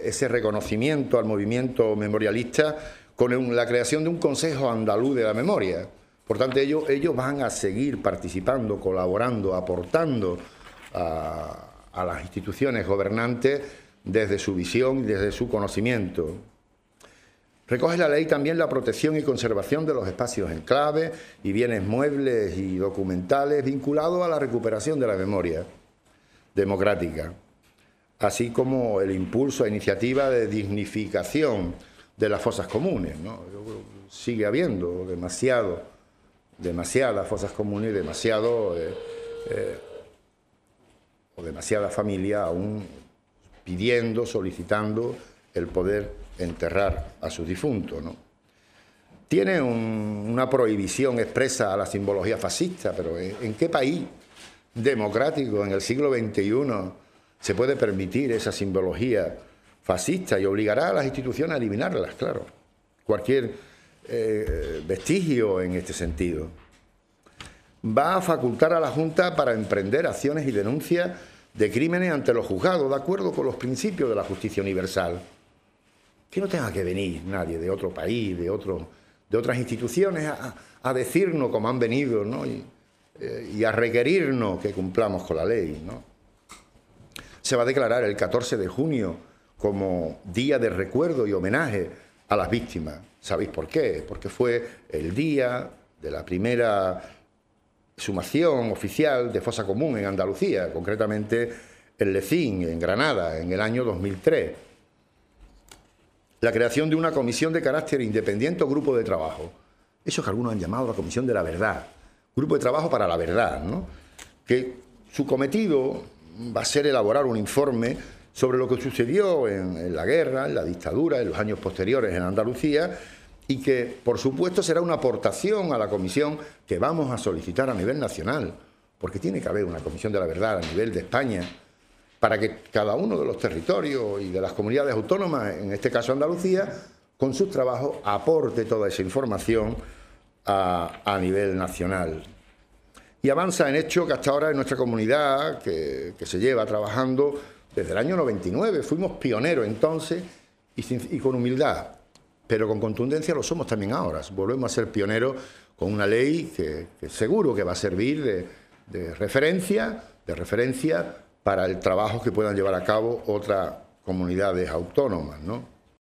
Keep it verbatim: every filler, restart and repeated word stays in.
ese reconocimiento al movimiento memorialista con la creación de un Consejo Andaluz de la Memoria. Por tanto, ellos, ellos van a seguir participando, colaborando, aportando a, a las instituciones gobernantes desde su visión y desde su conocimiento. Recoge la ley también la protección y conservación de los espacios en clave y bienes muebles y documentales vinculados a la recuperación de la memoria democrática, así como el impulso a iniciativas de dignificación de las fosas comunes, ¿no? Sigue habiendo demasiado, demasiadas fosas comunes, demasiado eh, eh, o demasiada familia aún pidiendo, solicitando el poder enterrar a sus difuntos, ¿no? Tiene un, una prohibición expresa a la simbología fascista, pero ¿en, en qué país democrático en el siglo veintiuno se puede permitir esa simbología fascista? Y obligará a las instituciones a eliminarlas, claro, cualquier eh, vestigio en este sentido. Va a facultar a la Junta para emprender acciones y denuncias de crímenes ante los juzgados, de acuerdo con los principios de la justicia universal. Que no tenga que venir nadie de otro país, de, otro, de otras instituciones, a, a decirnos como han venido, ¿no? y, eh, y a requerirnos que cumplamos con la ley, ¿no? Se va a declarar el catorce de junio como día de recuerdo y homenaje a las víctimas. ¿Sabéis por qué? Porque fue el día de la primera sumación oficial de fosa común en Andalucía, concretamente en Lecín, en Granada, en el año dos mil tres. La creación de una comisión de carácter independiente o grupo de trabajo. Eso que algunos han llamado la Comisión de la Verdad. Grupo de trabajo para la verdad, ¿no? Que su cometido va a ser elaborar un informe sobre lo que sucedió en, en la guerra, en la dictadura, en los años posteriores en Andalucía, y que, por supuesto, será una aportación a la comisión que vamos a solicitar a nivel nacional, porque tiene que haber una Comisión de la Verdad a nivel de España, para que cada uno de los territorios y de las comunidades autónomas, en este caso Andalucía, con sus trabajos aporte toda esa información a, a nivel nacional. Y avanza en hecho que hasta ahora en nuestra comunidad, que, que se lleva trabajando desde el año noventa y nueve, fuimos pioneros entonces y, sin, y con humildad, pero con contundencia lo somos también ahora. Volvemos a ser pioneros con una ley que, que seguro que va a servir de, de referencia, de referencia para el trabajo que puedan llevar a cabo otras comunidades autónomas, ¿no?